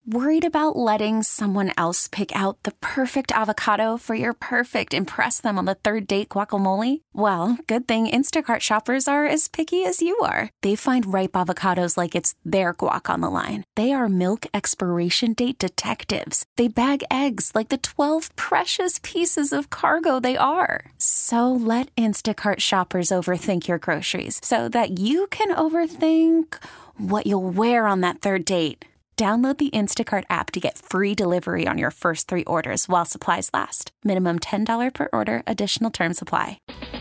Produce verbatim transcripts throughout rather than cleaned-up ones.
Worried about letting someone else pick out the perfect avocado for your perfect impress them on the third date guacamole? Well, good thing Instacart shoppers are as picky as you are. They find ripe avocados like it's their guac on the line. They are milk expiration date detectives. They bag eggs like the twelve precious pieces of cargo they are. So let Instacart shoppers overthink your groceries so that you can overthink what you'll wear on that third date. Download the Instacart app to get free delivery on your first three orders while supplies last. Minimum ten dollars per order. Additional terms apply.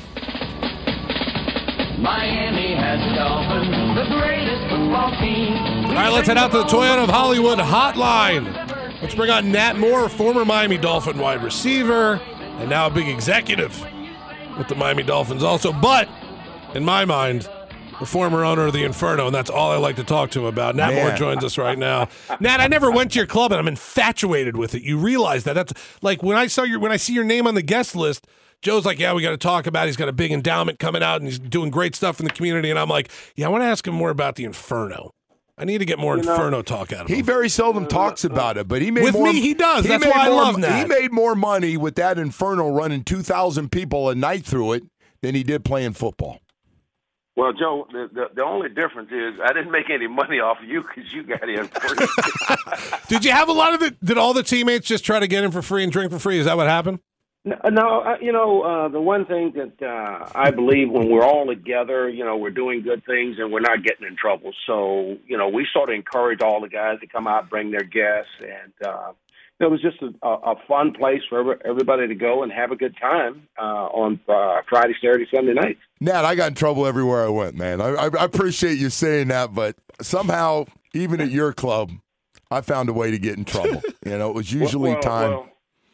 Miami has the Dolphins, the greatest football team. All right, let's head out to the Toyota of Hollywood hotline. Let's bring on Nat Moore, former Miami Dolphin wide receiver, and now a big executive with the Miami Dolphins also. But, in my mind, the former owner of the Inferno, and that's all I like to talk to him about. Nat Man. Moore joins us right now. Nat, I never went to your club, and I'm infatuated with it. You realize that? That's like when I saw your when I see your name on the guest list. Joe's like, yeah, we got to talk about it. He's got a big endowment coming out, and he's doing great stuff in the community. And I'm like, yeah, I want to ask him more about the Inferno. I need to get more you Inferno know, talk out of him. He very seldom talks about it, but he made with more. me, he does. He That's why I more, love that. He made more money with that Inferno running two thousand people a night through it than he did playing football. Well, Joe, the, the the only difference is I didn't make any money off of you because you got in free. Did you have a lot of it? Did all the teammates just try to get in for free and drink for free? Is that what happened? No, no uh, you know, uh, the one thing that uh, I believe when we're all together, you know, we're doing good things and we're not getting in trouble. So, you know, we sort of encourage all the guys to come out, bring their guests, and uh, it was just a, a fun place for everybody to go and have a good time uh, on uh, Friday, Saturday, Sunday nights. Nat, I got in trouble everywhere I went, man. I, I, I appreciate you saying that, but somehow, even at your club, I found a way to get in trouble. You know, it was usually well, well, time. Well,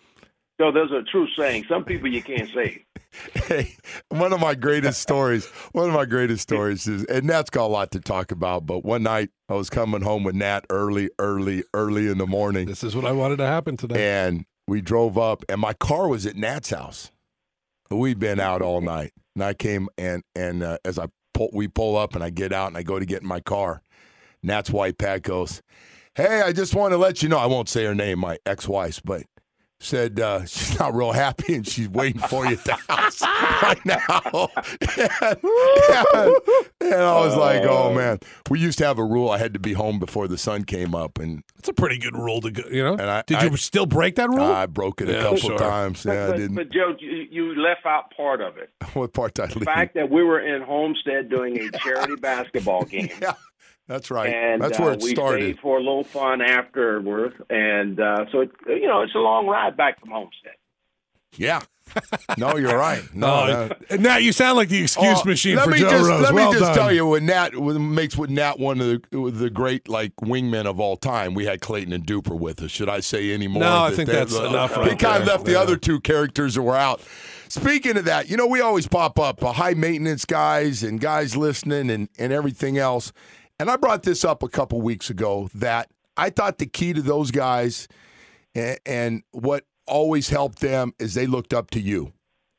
so there's a true saying. Some people you can't say. Hey, one of my greatest stories, one of my greatest stories is, and Nat's got a lot to talk about, but one night I was coming home with Nat early, early, early in the morning. This is what I wanted to happen today. And we drove up, and my car was at Nat's house. We'd been out all night. And I came, and and uh, as I pull, we pull up, and I get out, and I go to get in my car. Nat's white Pat goes, hey, I just want to let you know, I won't say her name, my ex-wife's, but said uh, she's not real happy and she's waiting for you at the house right now. and, and, and I was like, oh, man. We used to have a rule I had to be home before the sun came up. And that's a pretty good rule to go, you know? And I, Did I, you still break that rule? I broke it yeah, a couple sure. times. Yeah, but, I didn't. But, Joe, you, you left out part of it. What part did I leave? The fact that we were in Homestead doing a charity basketball game. Yeah. That's right. And, That's where uh, it we started. We stayed for a little fun afterwards, and uh, so it, you know it's a long ride back from Homestead. Yeah. No, you're right. No, no no. Nat, you sound like the excuse oh, machine let for me Joe just, Rose. Let well me just done. tell you what Nat what makes what Nat one of the the great like wingmen of all time. We had Clayton and Duper with us. Should I say any more? No, I that think they, that's uh, enough. He Right kind of there. left the yeah. other two characters that were out. Speaking of that, you know, we always pop up uh, high maintenance guys and guys listening and, and everything else. And I brought this up a couple weeks ago that I thought the key to those guys and, and what always helped them is they looked up to you.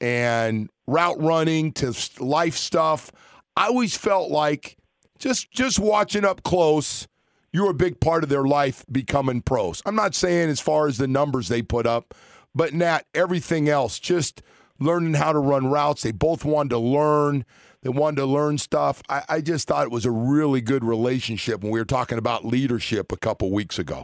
And route running to life stuff, I always felt like just just watching up close, you were a big part of their life becoming pros. I'm not saying as far as the numbers they put up, but Nat, everything else, just learning how to run routes. They both wanted to learn. They wanted to learn stuff. I, I just thought it was a really good relationship when we were talking about leadership a couple weeks ago.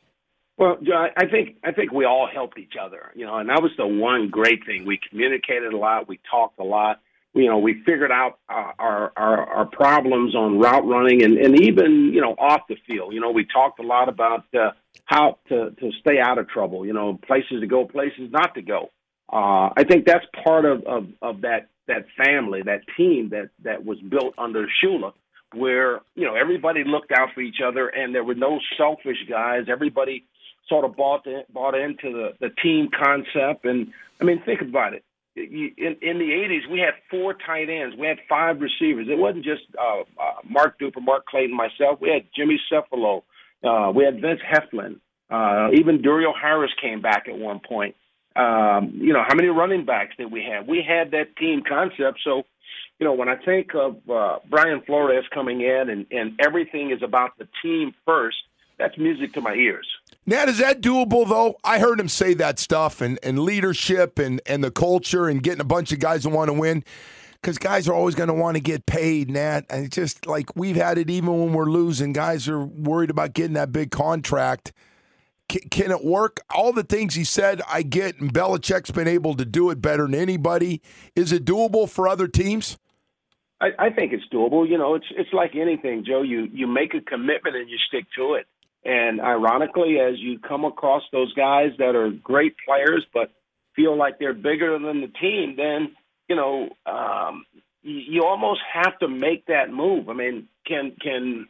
Well, Joe, I think I think we all helped each other, you know, and that was the one great thing. We communicated a lot. We talked a lot. You know, we figured out uh, our, our our problems on route running and, and even, you know, off the field. You know, we talked a lot about uh, how to, to stay out of trouble, you know, places to go, places not to go. Uh, I think that's part of, of, of that that family, that team that, that was built under Shula, where, you know, everybody looked out for each other and there were no selfish guys. Everybody sort of bought in, bought into the, the team concept. And, I mean, think about it. In, in the eighties, we had four tight ends. We had five receivers. It wasn't just uh, uh, Mark Duper, Mark Clayton, myself. We had Jimmy Cephalo. Uh, we had Vince Heflin. Uh, even Durio Harris came back at one point. Um, you know, how many running backs did we have? We had that team concept. So, you know, when I think of uh, Brian Flores coming in and, and everything is about the team first, that's music to my ears. Nat, is that doable, though? I heard him say that stuff and, and leadership and, and the culture and getting a bunch of guys that want to win. Because guys are always going to want to get paid, Nat. And it's just like we've had it even when we're losing. Guys are worried about getting that big contract. C- can it work? All the things he said, I get, and Belichick's been able to do it better than anybody. Is it doable for other teams? I, I think it's doable. You know, it's it's like anything, Joe. You you make a commitment and you stick to it. And ironically, as you come across those guys that are great players but feel like they're bigger than the team, then, you know, um, you, you almost have to make that move. I mean, can can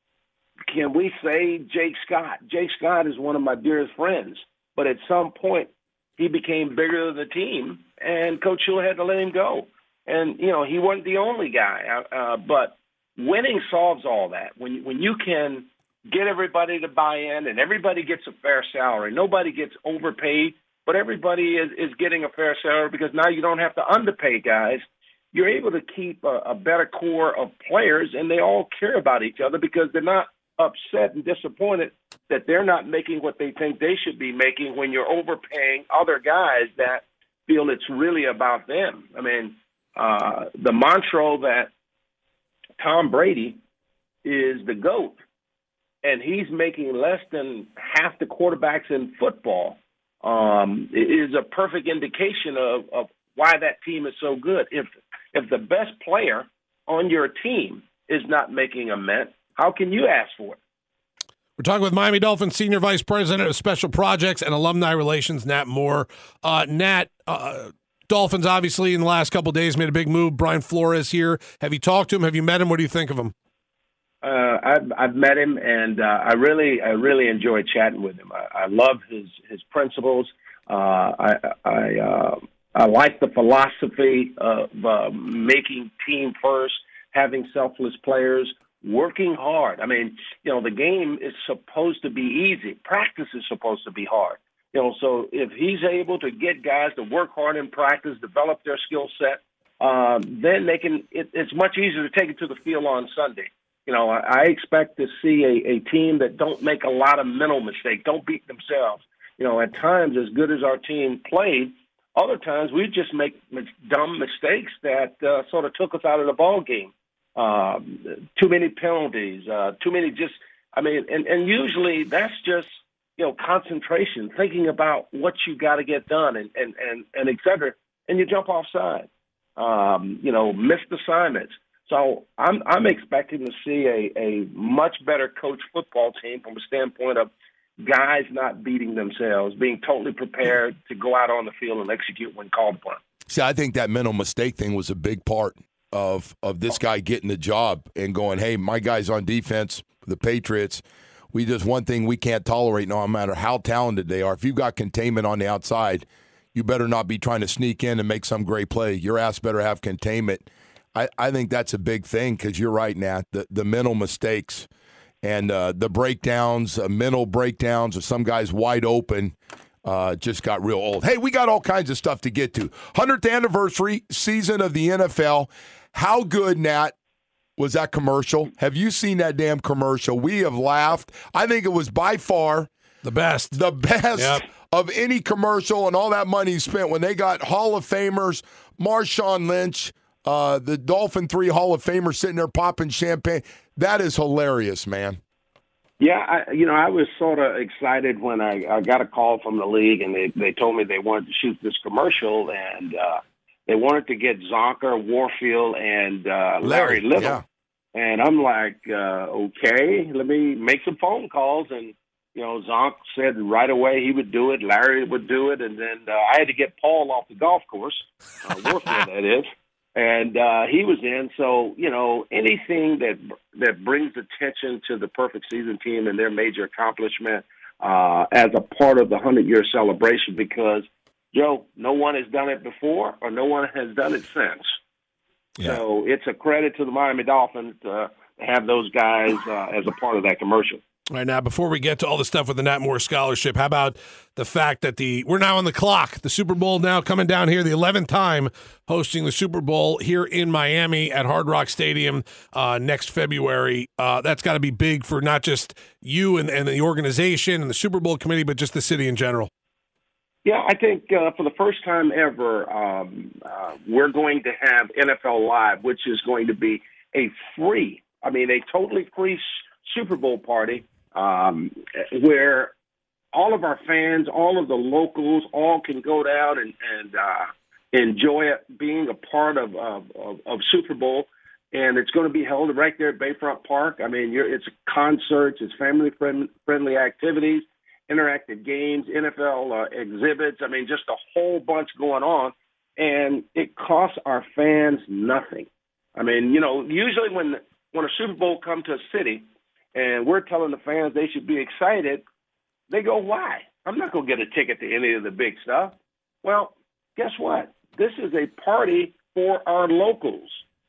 can we say Jake Scott? Jake Scott is one of my dearest friends, but at some point he became bigger than the team, and Coach Shula had to let him go. And, you know, he wasn't the only guy. Uh, but winning solves all that. When when you can get everybody to buy in and everybody gets a fair salary, nobody gets overpaid, but everybody is, is getting a fair salary because now you don't have to underpay guys. You're able to keep a, a better core of players, and they all care about each other because they're not upset and disappointed that they're not making what they think they should be making when you're overpaying other guys that feel it's really about them. I mean, uh, the mantra that Tom Brady is the GOAT, and he's making less than half the quarterbacks in football, um, is a perfect indication of, of why that team is so good. If if the best player on your team is not making a mint, how can you ask for it? We're talking with Miami Dolphins Senior Vice President of Special Projects and Alumni Relations, Nat Moore. Uh, Nat, uh, Dolphins obviously in the last couple of days made a big move. Brian Flores here. Have you talked to him? Have you met him? What do you think of him? Uh, I've, I've met him, and uh, I really, I really enjoy chatting with him. I, I love his his principles. Uh, I, I, uh, I like the philosophy of uh, making team first, having selfless players, working hard. I mean, you know, the game is supposed to be easy. Practice is supposed to be hard. You know, so if he's able to get guys to work hard in practice, develop their skill set, uh, then they can. It, it's much easier to take it to the field on Sunday. You know, I expect to see a, a team that don't make a lot of mental mistakes, don't beat themselves. You know, at times, as good as our team played, other times we just make dumb mistakes that uh, sort of took us out of the ball game. Uh, too many penalties, uh, too many just, I mean, and, and usually that's just, you know, concentration, thinking about what you got to get done and, and, and, and et cetera, and you jump offside, um, you know, missed assignments. So I'm I'm expecting to see a, a much better coached football team from a standpoint of guys not beating themselves, being totally prepared to go out on the field and execute when called upon. See, I think that mental mistake thing was a big part of of this guy getting the job and going, hey, my guys on defense, the Patriots, we just one thing we can't tolerate no matter how talented they are. If you've got containment on the outside, you better not be trying to sneak in and make some great play. Your ass better have containment. I, I think that's a big thing because you're right, Nat. The, the mental mistakes and uh, the breakdowns, uh, mental breakdowns of some guys wide open uh, just got real old. Hey, we got all kinds of stuff to get to. one hundredth anniversary season of the N F L. How good, Nat, was that commercial? Have you seen that damn commercial? We have laughed. I think it was by far the best. The best yep. of any commercial, and all that money spent when they got Hall of Famers, Marshawn Lynch, Uh, the Dolphin three Hall of Famers sitting there popping champagne. That is hilarious, man. Yeah, I, you know, I was sort of excited when I, I got a call from the league, and they, they told me they wanted to shoot this commercial, and uh, they wanted to get Zonker, Warfield, and uh, Larry, Larry Little. Yeah. And I'm like, uh, okay, let me make some phone calls. And, you know, Zonk said right away he would do it. Larry would do it. And then uh, I had to get Paul off the golf course, uh, Warfield, that is. And uh, he was in. So, you know, anything that that brings attention to the Perfect Season team and their major accomplishment uh, as a part of the hundred-year celebration, because, Joe, no one has done it before or no one has done it since. Yeah. So it's a credit to the Miami Dolphins to have those guys uh, as a part of that commercial. All right, now, before we get to all the stuff with the Nat Moore Scholarship, how about the fact that the we're now on the clock. The Super Bowl now coming down here, the eleventh time hosting the Super Bowl here in Miami at Hard Rock Stadium uh, next February. Uh, that's got to be big for not just you and, and the organization and the Super Bowl committee, but just the city in general. Yeah, I think uh, for the first time ever, um, uh, we're going to have N F L Live, which is going to be a free, I mean, a totally free s- Super Bowl party. Um, where all of our fans, all of the locals, all can go down and, and uh, enjoy it, being a part of, of, of, of Super Bowl. And it's going to be held right there at Bayfront Park. I mean, you're, it's concerts, it's family-friendly activities, interactive games, N F L uh, exhibits. I mean, just a whole bunch going on. And it costs our fans nothing. I mean, you know, usually when when a Super Bowl comes to a city, and we're telling the fans they should be excited, they go, why? I'm not going to get a ticket to any of the big stuff. Well, guess what? This is a party for our locals,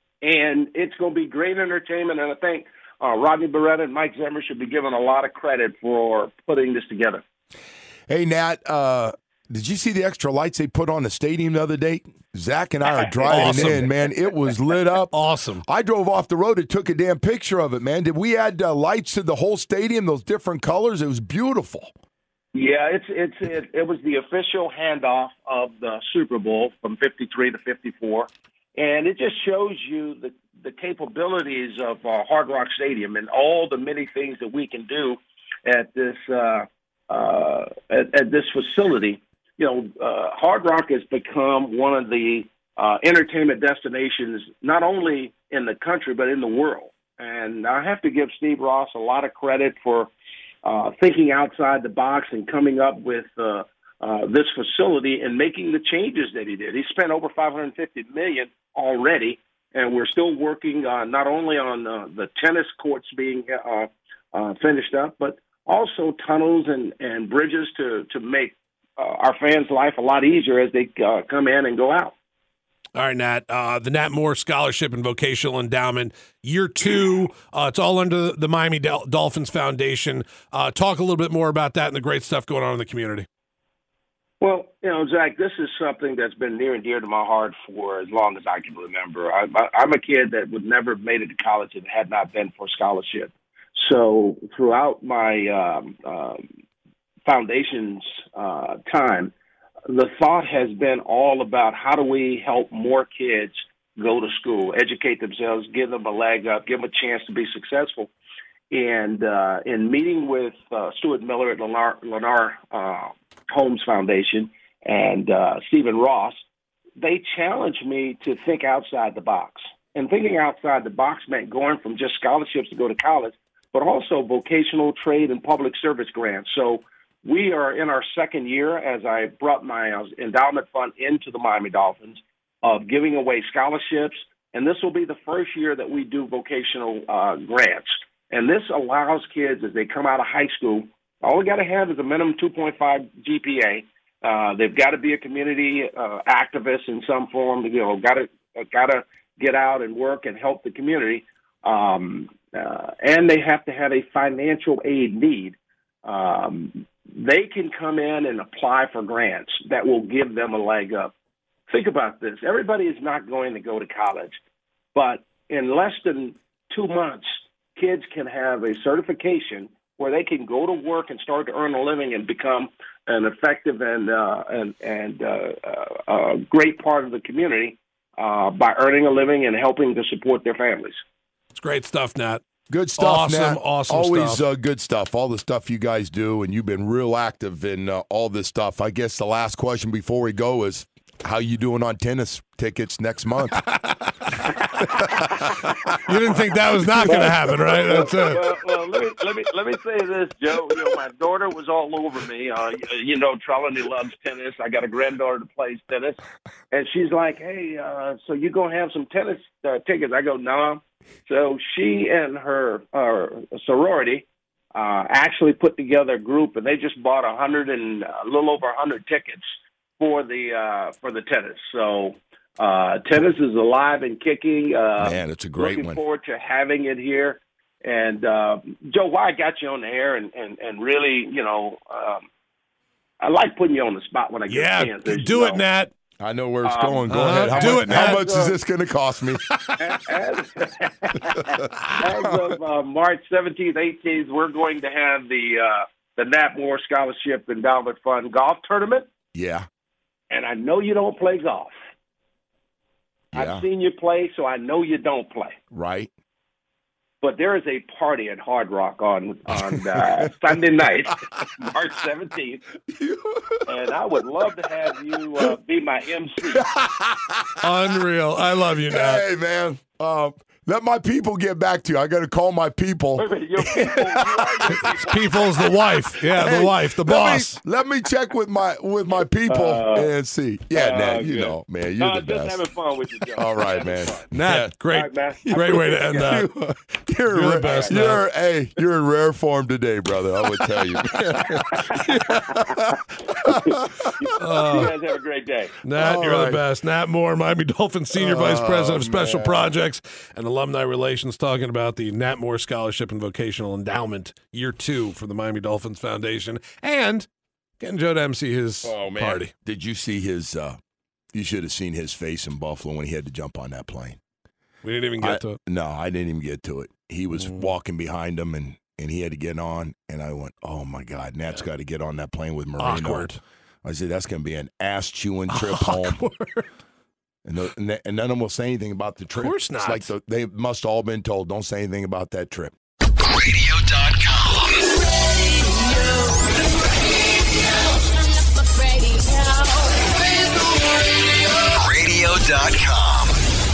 and it's going to be great entertainment, and I think uh, Rodney Beretta and Mike Zimmer should be given a lot of credit for putting this together. Hey, Nat, uh, did you see the extra lights they put on the stadium the other day? Zach and I are driving Awesome. in, man. It was lit up. Awesome. I drove off the road and took a damn picture of it, man. Did we add uh, lights to the whole stadium, those different colors? It was beautiful. Yeah, it's it's it, it was the official handoff of the Super Bowl from fifty-three to fifty-four, and it just shows you the the capabilities of uh, Hard Rock Stadium and all the many things that we can do at this uh, uh, at, at this facility. You know, uh, Hard Rock has become one of the uh, entertainment destinations, not only in the country, but in the world. And I have to give Steve Ross a lot of credit for uh, thinking outside the box and coming up with uh, uh, this facility and making the changes that he did. He spent over five hundred fifty million dollars already, and we're still working uh, not only on uh, the tennis courts being uh, uh, finished up, but also tunnels and, and bridges to, to make Uh, our fans' life a lot easier as they uh, come in and go out. All right, Nat. Uh, the Nat Moore Scholarship and Vocational Endowment, year two. Uh, it's all under the Miami Dol- Dolphins Foundation. Uh, talk a little bit more about that and the great stuff going on in the community. Well, you know, Zach, this is something that's been near and dear to my heart for as long as I can remember. I, I, I'm a kid that would never have made it to college if it had not been for scholarship. So throughout my um, um, foundation's uh, time, the thought has been all about how do we help more kids go to school, educate themselves, give them a leg up, give them a chance to be successful. And uh, in meeting with uh, Stuart Miller at Lennar, Lennar uh, Holmes Foundation and uh, Stephen Ross, they challenged me to think outside the box. And thinking outside the box meant going from just scholarships to go to college, but also vocational, trade, and public service grants. So we are in our second year, as I brought my uh, endowment fund into the Miami Dolphins, of giving away scholarships. And this will be the first year that we do vocational uh, grants. And this allows kids, as they come out of high school, all they got to have is a minimum two point five G P A. Uh, they've got to be a community uh, activist in some form. You know, got to got to get out and work and help the community. Um, uh, and they have to have a financial aid need. Um, they can come in and apply for grants that will give them a leg up. Think about this. Everybody is not going to go to college, but in less than two months, kids can have a certification where they can go to work and start to earn a living and become an effective and uh, and, and uh, uh, uh, great part of the community uh, by earning a living and helping to support their families. It's great stuff, Nat. Good stuff, awesome, Nat. Awesome, Always stuff. Uh, good stuff. All the stuff you guys do, and you've been real active in uh, all this stuff. I guess the last question before we go is, how you doing on tennis tickets next month? You didn't think that was not going to happen, right? That's it. Well, well, let me let me let me say this, Joe. You know, my daughter was all over me. Uh, you know, Trelawney loves tennis. I got a granddaughter that plays tennis, and she's like, "Hey, uh, so you gonna have some tennis uh, tickets?" I go, "No." So she and her uh, sorority uh, actually put together a group, and they just bought a hundred and a little over a hundred tickets for the uh, for the tennis. So uh, tennis is alive and kicking. Uh, Man, it's a great looking one. forward to having it here. And uh, Joe, why I got you on the air, and and, and really, you know, um, I like putting you on the spot when I get yeah, a chance. as do you it, know. Nat. I know where it's Um, going. Go uh, ahead. How do much, it, how Nat. much is this going to cost me? As, as of uh, March seventeenth, eighteenth, we're going to have the uh, the Nat Moore Scholarship Endowment Fund golf tournament. Yeah. And I know you don't play golf. Yeah. I've seen you play, so I know you don't play. Right. But there is a party at Hard Rock on on uh, Sunday night, March seventeenth, and I would love to have you uh, be my M C. Unreal. I love you, Nat. Hey, man. Uh, let my people get back to you. I got to call my people. Wait a minute, your people, you are your people. People's the wife. Yeah, Hey, the wife, the let boss. Me, let me check with my with my people Uh, and see. Yeah, uh, Nat, you good. know, man, you're No, the just best. having fun with you, Joe. All right, man. Nat, Yeah. great, All right, man. I great way to appreciate end it, that. You're, You're the rare, best, You're hey, you're in rare form today, brother. I would tell you. You guys have a great day. Nat, All you're right. the best. Nat Moore, Miami Dolphins Senior Vice President of Special man. Projects and Alumni Relations, talking about the Nat Moore Scholarship and Vocational Endowment Year Two for the Miami Dolphins Foundation, and getting Joe to M C his party. Did you see his? Uh, you should have seen his face in Buffalo when he had to jump on that plane. We didn't even get I- to it. No, I didn't even get to it. He was Mm. walking behind him, and, and he had to get on. And I went, "Oh my God, Nat's got to get on that plane with Marino." Awkward. I said, "That's going to be an ass chewing trip home." Awkward. And, the, and, the, and none of them will say anything about the trip. course It's not. like the, they must all been told, "Don't say anything about that trip." radio dot com. radio dot com.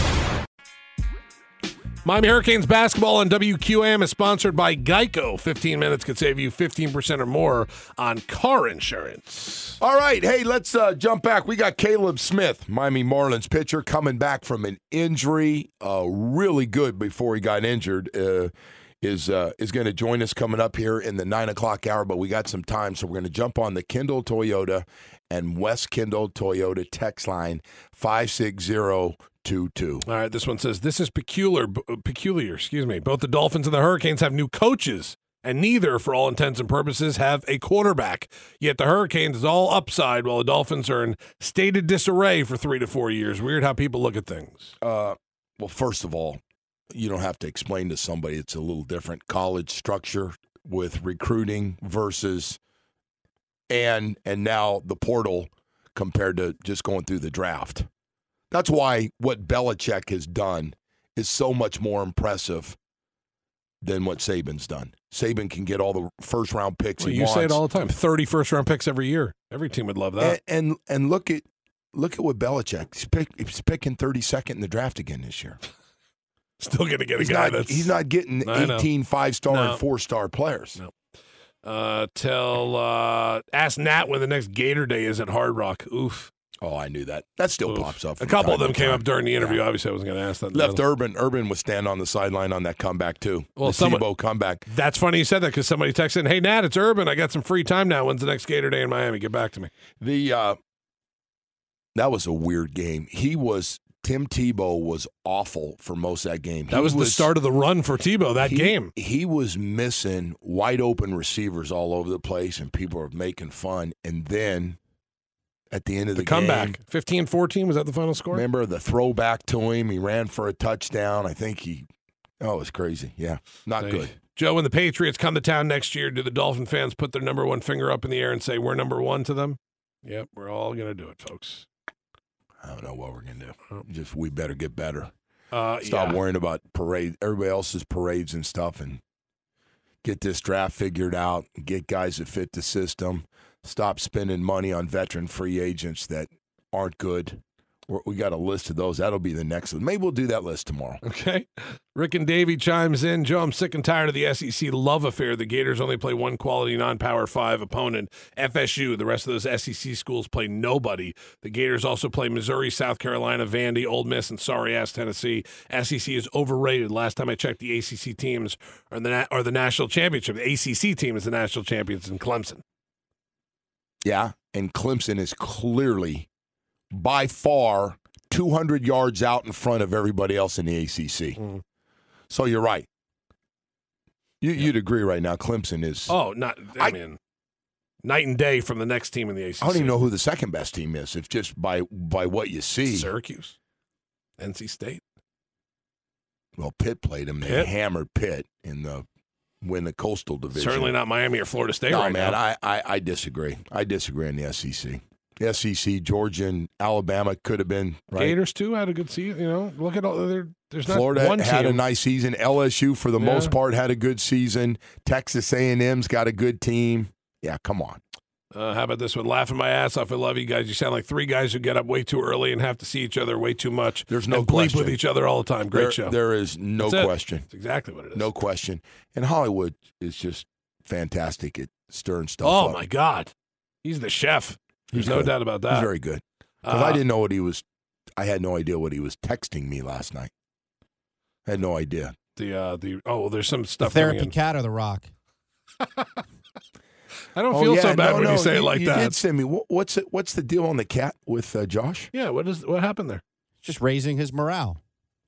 Miami Hurricanes basketball on W Q A M is sponsored by Geico. fifteen minutes could save you fifteen percent or more on car insurance. All right, hey, let's uh, jump back. We got Caleb Smith, Miami Marlins pitcher, coming back from an injury. Uh, really good before he got injured. Uh, is uh, is going to join us coming up here in the nine o'clock hour, but we got some time, so we're going to jump on the Kendall Toyota and West Kendall Toyota text line five six zero two two. All right, this one says, this is peculiar, b- peculiar, excuse me. Both the Dolphins and the Hurricanes have new coaches, and neither, for all intents and purposes, have a quarterback. Yet the Hurricanes is all upside, while the Dolphins are in stated disarray for three to four years. Weird how people look at things. Uh, well, first of all, you don't have to explain to somebody it's a little different college structure with recruiting versus and and now the portal compared to just going through the draft. That's why what Belichick has done is so much more impressive than what Saban's done. Saban can get all the first round picks Well, he you wants. say it all the time. thirty first round picks every year. Every team would love that. And, and and look at look at what Belichick he's, pick, he's picking thirty-second in the draft again this year. Still going to get a He's guy not, that's... he's not getting I know. eighteen five-star No. and four-star players. No. Uh, tell, uh, ask Nat when the next Gator Day is at Hard Rock. Oof. Oh, I knew that. That still Oof. pops up. A from couple of time them to came time. up during the interview. Yeah. Obviously, I wasn't going to ask that. Left Urban. Urban was standing on the sideline on that comeback, too. Well, the someone- Tebow comeback. That's funny you said that because somebody texted in, hey, Nat, it's Urban. I got some free time now. When's the next Gator Day in Miami? Get back to me. The uh, That was a weird game. He was, Tim Tebow was awful for most of that game. That He was, the start of the run for Tebow, that he, game. He was missing wide open receivers all over the place, and people were making fun. And then at the end of The the, comeback. game, fifteen fourteen, was that the final score? remember the throwback to him? He ran for a touchdown. I think he, oh, it was crazy. Yeah, not Hey, good. Joe, when the Patriots come to town next year, do the Dolphin fans put their number one finger up in the air and say, we're number one to them? Yep, we're all going to do it, folks. I don't know what we're going to do. Just we better get better. Uh, Stop yeah. worrying about parade, everybody else's parades and stuff, and get this draft figured out. Get guys that fit the system. Stop spending money on veteran free agents that aren't good. We're, we got a list of those. That'll be the next one. Maybe we'll do that list tomorrow. Okay. Rick and Davey chimes in. Joe, I'm sick and tired of the S E C love affair. The Gators only play one quality non-power five opponent, F S U. The rest of those S E C schools play nobody. The Gators also play Missouri, South Carolina, Vandy, Ole Miss, and sorry-ass Tennessee. S E C is overrated. Last time I checked, the A C C teams are the, na- are the national championship. The A C C team is the national champions in Clemson. Yeah, and Clemson is clearly, by far, two hundred yards out in front of everybody else in the A C C. Mm. So you're right. You, you'd agree right now, Clemson is. Oh, not. I, I- mean, night and day from the next team in the A C C. I don't even know who the second best team is, if just by by what you see. Syracuse, N C State. Well, Pitt played them. They Pitt? hammered Pitt in the win the Coastal Division. Certainly not Miami or Florida State No, right man, now. I, I I disagree. I disagree in the S E C. The S E C, Georgia and Alabama could have been right. Gators too had a good season. You know, look at all. There, there's not Florida one had team. a nice season. L S U, for the Yeah. most part, had a good season. Texas A and M's got a good team. Yeah, come on. Uh, how about this one? Laughing my ass off. I love you guys. You sound like three guys who get up way too early and have to see each other way too much. There's no and bleep question. with each other all the time. Great There- show. There is no That's it. question. That's exactly what it is. No question. And Hollywood is just fantastic at stirring stuff Oh up. my God, he's the chef. There's He's no good. doubt about that. He's very good. Because Uh, I didn't know what he was. I had no idea what he was texting me last night. I had no idea. The uh, the oh, well, there's some The stuff. coming therapy in. cat or the Rock? I don't Oh, feel yeah, so bad no, when no, you say it like you that. did send me. What, what's it? What's the deal on the cat with uh, Josh? Yeah, what is what happened there? Just raising his morale.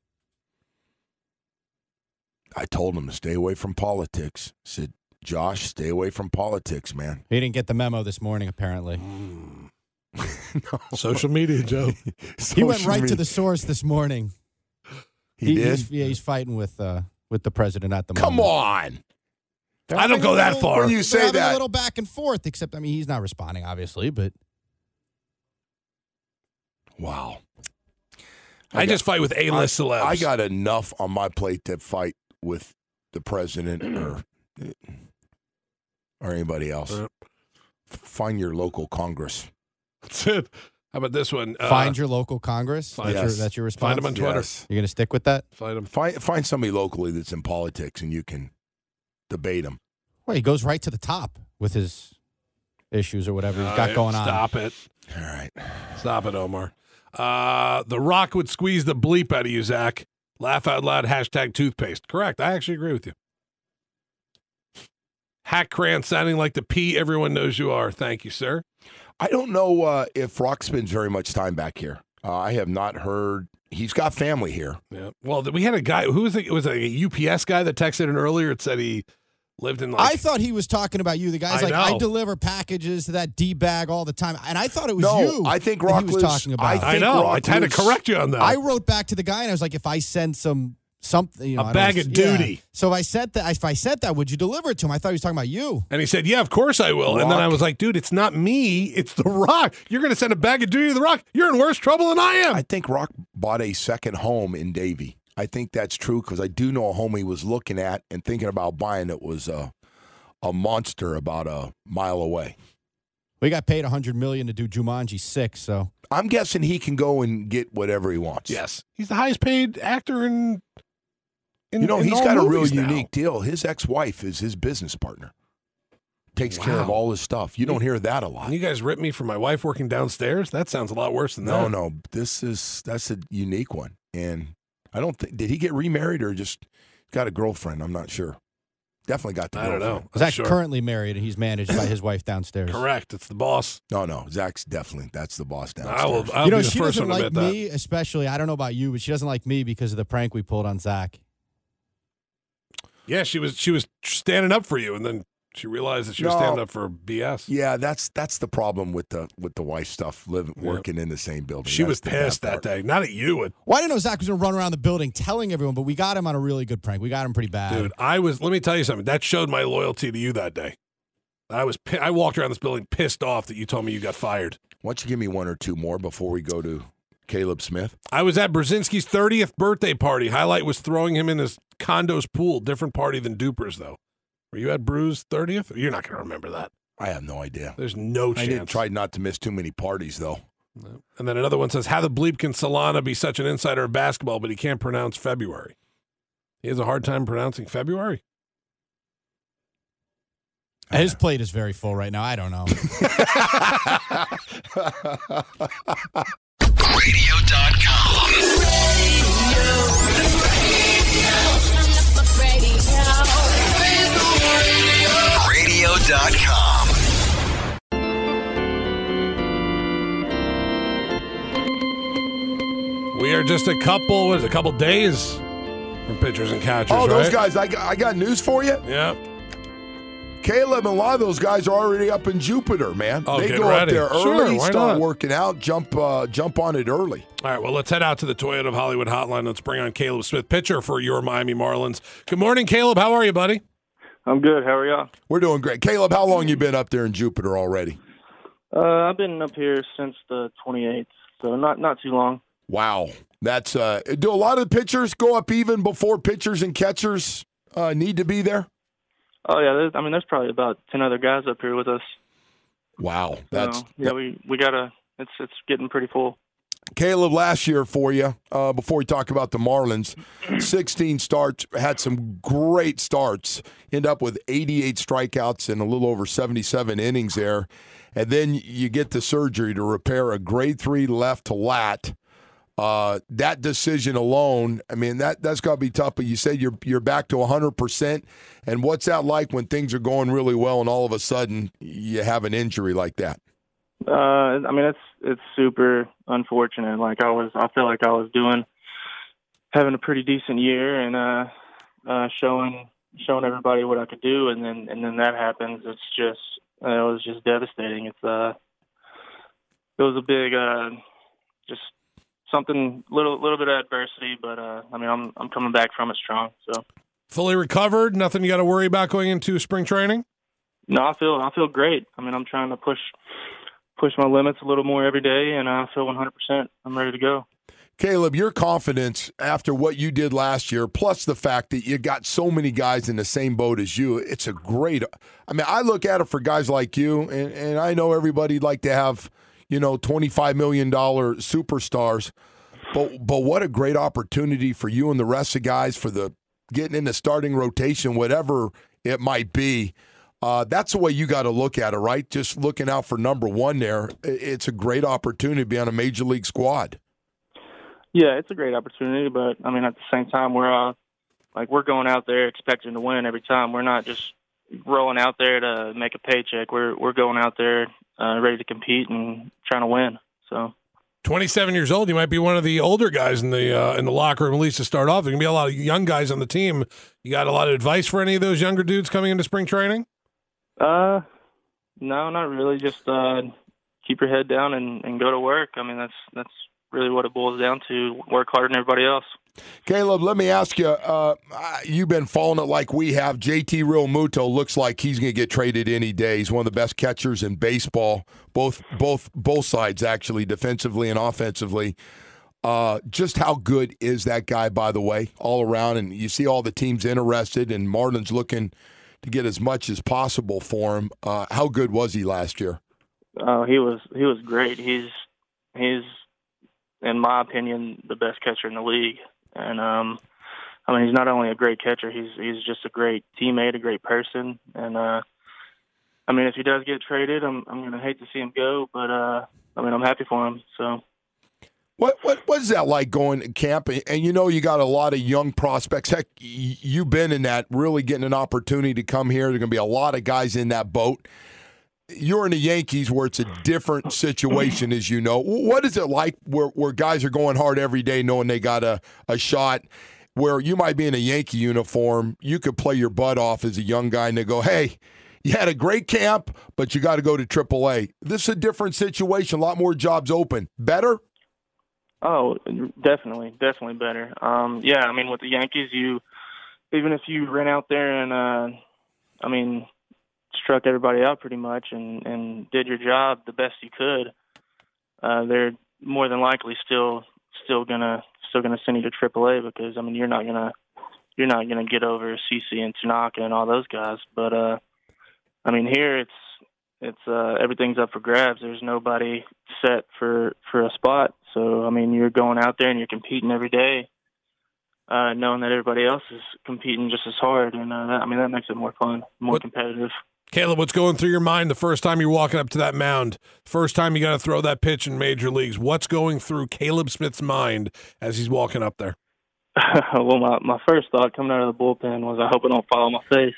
I told him to stay away from politics. Said, Josh, stay away from politics, man. He didn't get the memo this morning, apparently. no. Social media, Joe. He went Social right to media. the source this morning. He, did. He's, yeah, he's fighting with uh, with the president at the Come moment. on. They're I don't having go a that little- far. When you they're say having that, a little back and forth, except, I mean, he's not responding, obviously, but wow. I, got- just fight with A-list celebs. I got enough on my plate to fight with the president or or anybody else. Uh, Find your local Congress. That's it. How about this one? Uh, find your local Congress. find- That's, Yes. your, that's your response. Find him on Twitter. Yes. You're going to stick with that? Find him. Find find somebody locally that's in politics and you can debate them. Well, he goes right to the top with his issues or whatever he's got Uh, going on. Stop it. All right. Stop it, Omar. Uh, the Rock would squeeze the bleep out of you, Zach. Laugh out loud, hashtag toothpaste. Correct. I actually agree with you. Hack Cran sounding like the P everyone knows you are. Thank you, sir. I don't know uh, if Rock spends very much time back here. Uh, I have not heard. He's got family here. Yeah. Well, th- we had a guy who was it? It was a U P S guy that texted in earlier. It said he lived in like. I thought he was talking about you. The guy's I like, know. I deliver packages to that D-bag all the time. And I thought it was No, you I think that Rock he was lives- talking about. I I think know. Rock I had to lives- correct you on that. I wrote back to the guy and I was like, if I send some something, you know, A I bag don't- of yeah. duty. So if I sent that, if I sent that, would you deliver it to him? I thought he was talking about you. and he said, "Yeah, of course I will." And then Rock. I was like, "Dude, it's not me. It's the Rock. You're going to send a bag of duty to the Rock. You're in worse trouble than I am." I think Rock bought a second home in Davie. I think that's true because I do know a home he was looking at and thinking about buying that was a, a monster about a mile away. We got paid one hundred million dollars to do Jumanji six, so I'm guessing he can go and get whatever he wants. yes, he's the highest paid actor in. in You know, in he's all got a real movies now. unique deal. His ex-wife is his business partner. Takes care of Wow. all his stuff. You don't hear that a lot. And you guys rip me for my wife working downstairs? That sounds a lot worse than No, that. no. This is that's a unique one. And I don't think did he get remarried or just got a girlfriend? I'm not sure. Definitely got the I don't girlfriend. know. I'm Zach's sure. currently married and he's managed by his wife downstairs. Correct. It's the boss. No, no. Zach's definitely that's the boss downstairs. I will. I'll you know, be the she first doesn't one to like admit me, especially. I don't know about you, but she doesn't like me because of the prank we pulled on Zach. that. Yeah, she was. She was standing up for you, and then she realized that she was No. standing up for B S. Yeah, that's that's the problem with the with the wife stuff. Living Yeah. working in the same building. She That's was the bad pissed that part. day. Not at you, Well, I didn't know Zach was going to run around the building telling everyone, but we got him on a really good prank. We got him pretty bad. dude. I was. Let me tell you something. That showed my loyalty to you that day. I was. pi- I walked around this building pissed off that you told me you got fired. Why don't you give me one or two more before we go to Caleb Smith? I was at Brzezinski's thirtieth birthday party. Highlight was throwing him in his condo's pool. Different party than Duper's, though. Were you at Bru's thirtieth? You're not going to remember that. I have no idea. There's no I chance. did try not to miss too many parties though. And then another one says, how the bleep can Solana be such an insider of basketball, but he can't pronounce February? He has a hard time pronouncing February. His plate is very full right now. I don't know. radio dot com. radio dot com. We are just a couple, what is it, a couple days from pitchers and catchers. Oh, those right? guys! I got, I got news for you. Yeah. Caleb and a lot of those guys are already up in Jupiter, man. Oh, they get go ready. up there Sure, early, why start not? working out, jump uh, jump on it early. All right, well, let's head out to the Toyota of Hollywood hotline. Let's bring on Caleb Smith, pitcher for your Miami Marlins. Good morning, Caleb. How are you, buddy? I'm good. How are y'all? We're doing great. Caleb, how long you been up there in Jupiter already? Uh, I've been up here since the twenty-eighth, so not not too long. Wow, that's uh, do a lot of the pitchers go up even before pitchers and catchers uh, need to be there? Oh yeah, there's, I mean, there's probably about ten other guys up here with us. Wow, that's so, yeah. We we gotta. It's it's getting pretty full. Caleb, last year for you, uh, before we talk about the Marlins, sixteen starts, had some great starts, end up with eighty-eight strikeouts and a little over seventy-seven innings there. And then you get the surgery to repair a grade three left to lat. Uh, that decision alone, I mean, that, that's got to be tough. But you said you're you're back to one hundred percent. And what's that like when things are going really well and all of a sudden you have an injury like that? Uh, I mean, it's it's super unfortunate. Like I was, I feel like I was doing, having a pretty decent year and uh, uh, showing showing everybody what I could do, and then and then that happens. It's just uh, it was just devastating. It's uh, it was a big uh, just something little little bit of adversity, but uh, I mean, I'm I'm coming back from it strong. So fully recovered. Nothing you got to worry about going into spring training. No, I feel I feel great. I mean, I'm trying to push. push my limits a little more every day, and I feel one hundred percent. I'm ready to go. Caleb, your confidence after what you did last year, plus the fact that you got so many guys in the same boat as you, it's a great – I mean, I look at it for guys like you, and, and I know everybody'd like to have, you know, twenty-five million dollars superstars, but but what a great opportunity for you and the rest of the guys for the getting in the starting rotation, whatever it might be. Uh, that's the way you got to look at it, right? Just looking out for number one there. It's a great opportunity to be on a major league squad. Yeah, it's a great opportunity, but I mean, at the same time, we're uh, like we're going out there expecting to win every time. We're not just rolling out there to make a paycheck. We're we're going out there uh, ready to compete and trying to win. So, twenty-seven years old, you might be one of the older guys in the uh, in the locker room, at least to start off. There's gonna be a lot of young guys on the team. You got a lot of advice for any of those younger dudes coming into spring training? Uh, no, not really. Just uh, keep your head down and, and go to work. I mean, that's that's really what it boils down to. Work harder than everybody else. Caleb, let me ask you, uh, you've been following it like we have. J T Realmuto looks like he's going to get traded any day. He's one of the best catchers in baseball, both both both sides, actually, defensively and offensively. Uh, just how good is that guy, by the way, all around? And you see all the teams interested, and Marlins looking to get as much as possible for him. Uh, how good was he last year? Oh, he was he was great. He's he's in my opinion the best catcher in the league. And um, I mean, he's not only a great catcher, he's he's just a great teammate, a great person. And uh, I mean, if he does get traded, I'm I'm gonna hate to see him go, but uh, I mean, I'm happy for him. So. What what what is that like going to camp? And, and you know you got a lot of young prospects. Heck, y- you've been in that, really getting an opportunity to come here. There are going to be a lot of guys in that boat. You're in the Yankees where it's a different situation, as you know. What is it like where, where guys are going hard every day knowing they got a, a shot, where you might be in a Yankee uniform, you could play your butt off as a young guy and they go, hey, you had a great camp, but you got to go to triple A. This is a different situation, a lot more jobs open. Better? Oh, definitely, definitely better. Um, yeah, I mean, with the Yankees, you even if you ran out there and, uh, I mean, struck everybody out pretty much and, and did your job the best you could, uh, they're more than likely still still gonna still gonna send you to triple A because I mean you're not gonna you're not gonna get over CeCe and Tanaka and all those guys. But uh, I mean here it's it's uh, everything's up for grabs. There's nobody set for for a spot. So, I mean, you're going out there and you're competing every day, uh, knowing that everybody else is competing just as hard. And, uh, that, I mean, that makes it more fun, more what, competitive. Caleb, what's going through your mind the first time you're walking up to that mound, first time you got to throw that pitch in major leagues? What's going through Caleb Smith's mind as he's walking up there? Well, my, my first thought coming out of the bullpen was I hope it don't fall on my face.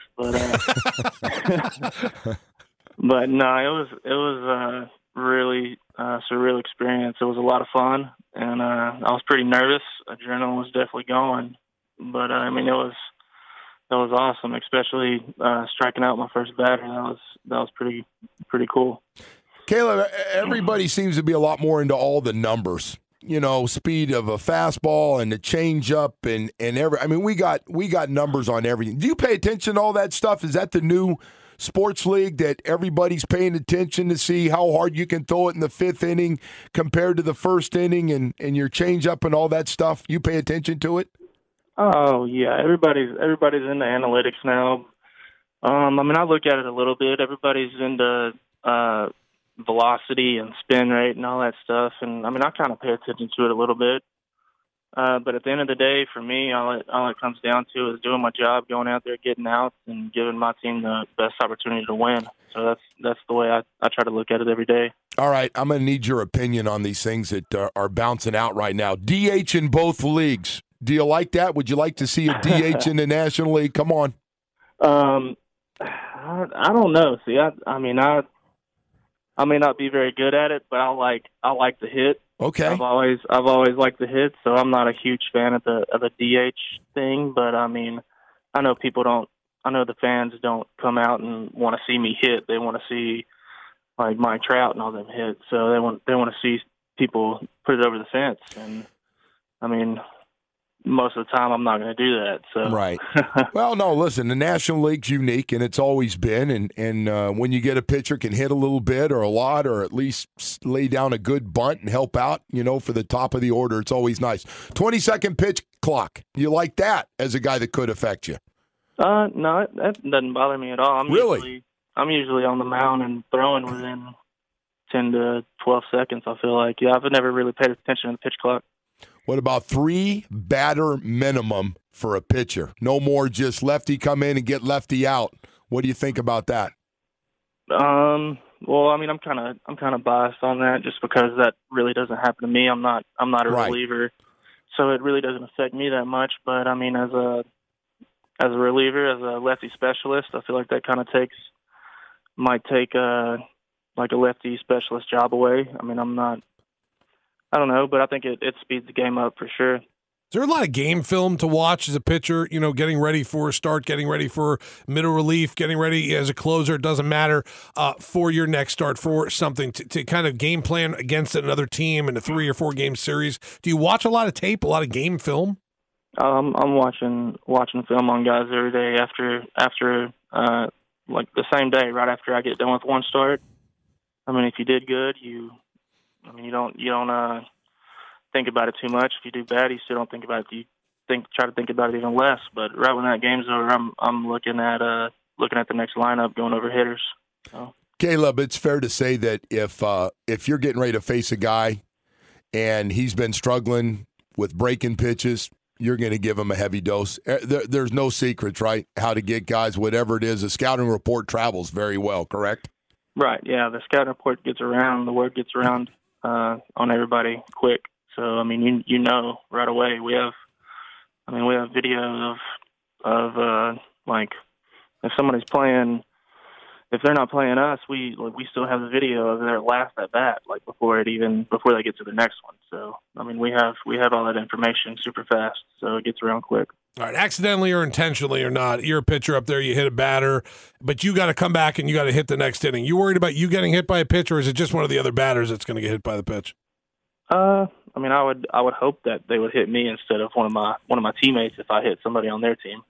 But, uh, but no, it was, it was, uh, really uh, surreal experience. It was a lot of fun, and uh, I was pretty nervous. Adrenaline was definitely going, but uh, I mean, it was that was awesome, especially uh, striking out my first batter. That was that was pretty pretty cool. Caleb, everybody seems to be a lot more into all the numbers. You know, speed of a fastball and the changeup and and every. I mean, we got we got numbers on everything. Do you pay attention to all that stuff? Is that the new sports league that everybody's paying attention to see how hard you can throw it in the fifth inning compared to the first inning and, and your changeup and all that stuff? You pay attention to it? Oh yeah, everybody's everybody's into analytics now. Um, I mean, I look at it a little bit. Everybody's into uh, velocity and spin rate and all that stuff, and I mean, I kind of pay attention to it a little bit. Uh, but at the end of the day, for me, all it, all it comes down to is doing my job, going out there, getting outs, and giving my team the best opportunity to win. So that's that's the way I, I try to look at it every day. All right, I'm going to need your opinion on these things that uh, are bouncing out right now. D H in both leagues. Do you like that? Would you like to see a D H in the National League? Come on. Um, I, I don't know. See, I, I mean, I I may not be very good at it, but I like I like the hit. Okay. I've always I've always liked the hit, so I'm not a huge fan of the of the D H thing. But I mean, I know people don't. I know the fans don't come out and want to see me hit. They want to see like Mike Trout and all them hit. So they want they want to see people put it over the fence. And I mean, most of the time I'm not going to do that. So right. Well, no, listen, the National League's unique, and it's always been. And and uh, when you get a pitcher can hit a little bit or a lot, or at least lay down a good bunt and help out, you know, for the top of the order, it's always nice. twenty second pitch clock. You like that as a guy that could affect you? Uh, no, that doesn't bother me at all. I'm really? Usually, I'm usually on the mound and throwing within ten to twelve seconds. I feel like, yeah, I've never really paid attention to the pitch clock. What about three batter minimum for a pitcher? No more just lefty come in and get lefty out. What do you think about that? Um. Well, I mean, I'm kind of I'm kind of biased on that just because that really doesn't happen to me. I'm not I'm not a right. reliever, so it really doesn't affect me that much. But I mean, as a as a reliever, as a lefty specialist, I feel like that kind of takes might take a like a lefty specialist job away. I mean, I'm not. I don't know, but I think it, it speeds the game up for sure. Is there a lot of game film to watch as a pitcher, you know, getting ready for a start, getting ready for middle relief, getting ready as a closer, it doesn't matter, uh, for your next start, for something to, to kind of game plan against another team in a three or four game series? Do you watch a lot of tape, a lot of game film? Um, I'm watching watching film on guys every day after, after uh, like the same day, right after I get done with one start. I mean, if you did good, you – I mean, you don't you don't uh, think about it too much. If you do bad, you still don't think about it. You think try to think about it even less. But right when that game's over, I'm I'm looking at uh looking at the next lineup, going over hitters. So. Caleb, it's fair to say that if uh, if you're getting ready to face a guy and he's been struggling with breaking pitches, you're going to give him a heavy dose. There, there's no secrets, right? How to get guys, whatever it is. The scouting report travels very well, correct? Right. Yeah, the scouting report gets around. The word gets around. Uh, on everybody quick. So, I mean, you you know right away. We have, I mean, we have videos of, of uh, like, if somebody's playing, if they're not playing us, we like, we still have the video of their last at bat, like before it even, before they get to the next one. So, I mean, we have, we have all that information super fast, so it gets around quick. All right, accidentally or intentionally or not, you're a pitcher up there, you hit a batter, but you got to come back and you got to hit the next inning. You worried about you getting hit by a pitch, or is it just one of the other batters that's going to get hit by the pitch? Uh, I mean, I would I would hope that they would hit me instead of one of my one of my teammates if I hit somebody on their team.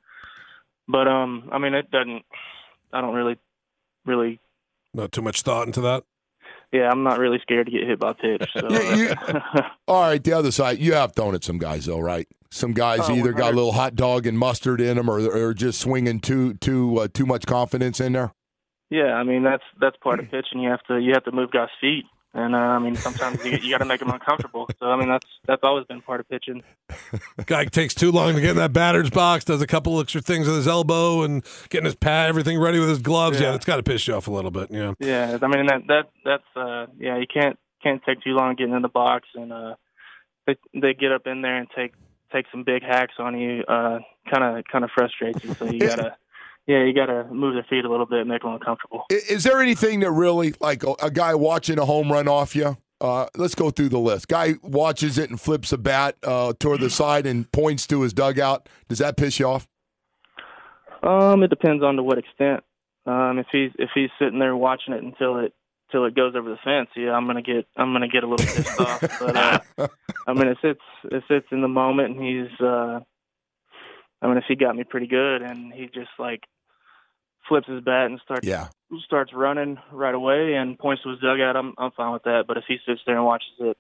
But um, I mean, it doesn't. I don't really, really. Not too much thought into that. Yeah, I'm not really scared to get hit by pitch. So. Yeah, you, all right, the other side, you have thrown at some guys, though, right? Some guys oh, either one hundred got a little hot dog and mustard in them, or or just swinging too too uh, too much confidence in there. Yeah, I mean that's that's part of pitching. You have to you have to move guys' feet, and uh, I mean sometimes you, you got to make them uncomfortable. So I mean that's that's always been part of pitching. Guy takes too long to get in that batter's box, does a couple extra things with his elbow and getting his pad, everything ready with his gloves. Yeah, yeah that's got to piss you off a little bit. Yeah. Yeah, I mean that that that's uh, yeah you can't can't take too long getting in the box, and uh, they they get up in there and take. take some big hacks on you, uh, kind of kind of frustrates you. So you gotta, yeah, you gotta move their feet a little bit and make them uncomfortable. Is there anything that really, like a, a guy watching a home run off you, Uh, let's go through the list. Guy watches it and flips a bat uh, toward the side and points to his dugout. Does that piss you off? Um, it depends on to what extent. Um, if he's if he's sitting there watching it until it till it goes over the fence, yeah, I'm gonna get I'm gonna get a little pissed off. But uh, I mean, if it's if it's in the moment and he's, uh, I mean, if he got me pretty good and he just like flips his bat and starts Yeah. starts running right away and points to his dugout, I'm I'm fine with that. But if he sits there and watches it,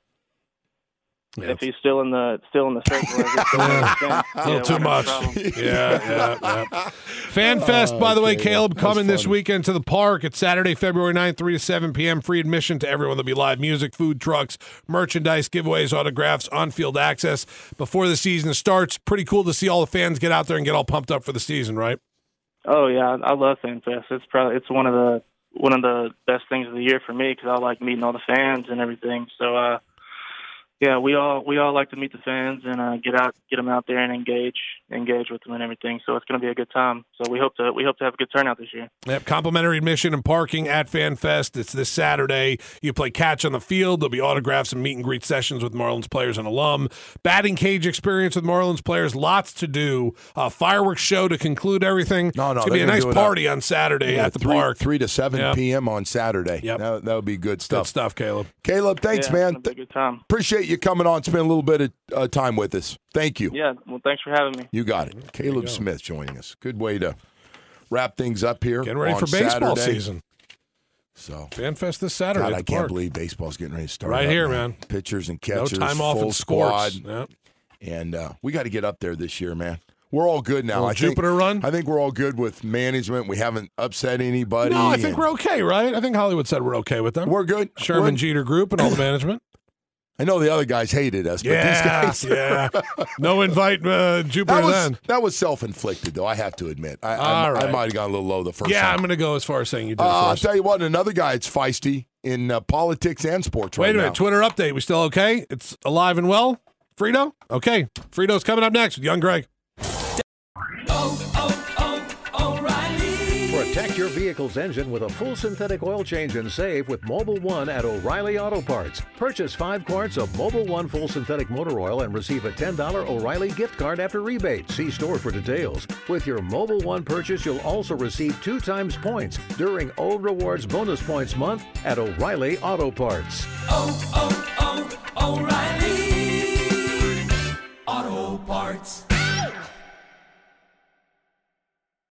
Yeah, if he's still in the still in the circle, I guess still in the fence, a little yeah, too we got a much. problem. Yeah, yeah, yeah. FanFest, by the way, okay. Caleb, That's coming this funny. weekend to the park. It's Saturday, February ninth, three to seven p.m. Free admission to everyone. There'll be live music, food trucks, merchandise, giveaways, autographs, on-field access before the season starts. Pretty cool to see all the fans get out there and get all pumped up for the season, right? Oh yeah, I I love FanFest. It's probably it's one of the one of the best things of the year for me because I like meeting all the fans and everything. So uh, yeah, we all we all like to meet the fans and uh, get out get them out there and engage engage with them and everything. So it's going to be a good time. So we hope to we hope to have a good turnout this year. Yep, complimentary admission and parking at FanFest. It's this Saturday. You play catch on the field. There'll be autographs and meet and greet sessions with Marlins players and alum. Batting cage experience with Marlins players. Lots to do. Uh, fireworks show to conclude everything. No, no, it's gonna be they're a gonna nice do it party on Saturday Yeah, at the three, park. three to seven Yep. p.m. on Saturday. Yep. That, that would be good Good stuff. stuff, Caleb. Caleb, thanks, yeah, man. It's gonna be a good time. Appreciate you coming on, spending a little bit of uh, time with us. Thank you. Yeah, well, thanks for having me. You got it. Caleb Smith joining us. Good way to wrap things up here. Getting ready on for baseball Saturday. season. So, FanFest this Saturday. God, at I the can't park. believe baseball's getting ready to start. Right up, here, man. Pitchers and No catchers, time off full in sports. squad. Yep. And uh, we got to get up there this year, man. We're all good now. Little I think, Jupiter run? I think we're all good with management. We haven't upset anybody. No, I think and we're okay, right? I think Hollywood said we're okay with them. we're good. Sherman We're- Jeter Group and all the management. I know the other guys hated us, but Yeah, these guys. yeah. No invite uh, Jupiter That was then. that was self inflicted, though. I have to admit. I, I, All right. I might have gone a little low the first Yeah, time. I'm going to go as far as saying you did Uh, it I'll first. tell you what, another guy that's feisty in uh, politics and sports Wait right a minute. now. Twitter update. We still okay? It's alive and well? Frito? Okay. Frito's coming up next with Young Greg. Protect your vehicle's engine with a full synthetic oil change and save with Mobile One at O'Reilly Auto Parts. Purchase five quarts of Mobile One full synthetic motor oil and receive a ten dollars O'Reilly gift card after rebate. See store for details. With your Mobile One purchase, you'll also receive two times points during O Rewards Bonus Points Month at O'Reilly Auto Parts. Oh, oh, oh, O'Reilly Auto Parts.